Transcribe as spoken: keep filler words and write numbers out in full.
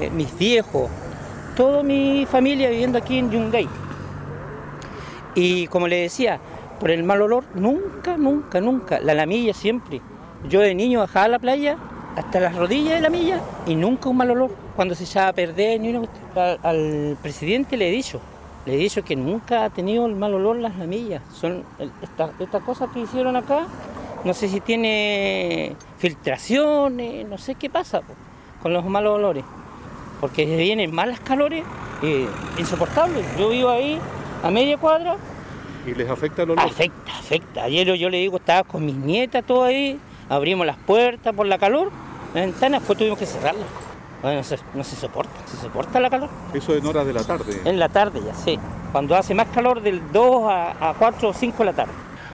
eh, mis viejos, toda mi familia viviendo aquí en Yungay. Y como le decía, por el mal olor, nunca, nunca, nunca, la lamilla siempre. Yo de niño bajaba a la playa hasta las rodillas de la milla y nunca un mal olor. Cuando se echaba a perder, ni una... al, al presidente le he dicho, le he dicho que nunca ha tenido el mal olor las lamillas. Son estas esta cosas que hicieron acá, no sé si tiene filtraciones, no sé qué pasa po, con los malos olores. Porque vienen malas calores, eh, insoportables. Yo vivo ahí a media cuadra. ¿Y les afecta el olor? Afecta, afecta. Ayer yo le digo, estaba con mis nietas, todo ahí, abrimos las puertas por la calor, las ventanas, después tuvimos que cerrarlas. Bueno, no se, no se soporta, se soporta la calor. Eso en horas de la tarde. En la tarde ya, sí. Cuando hace más calor del dos a cuatro o cinco de la tarde.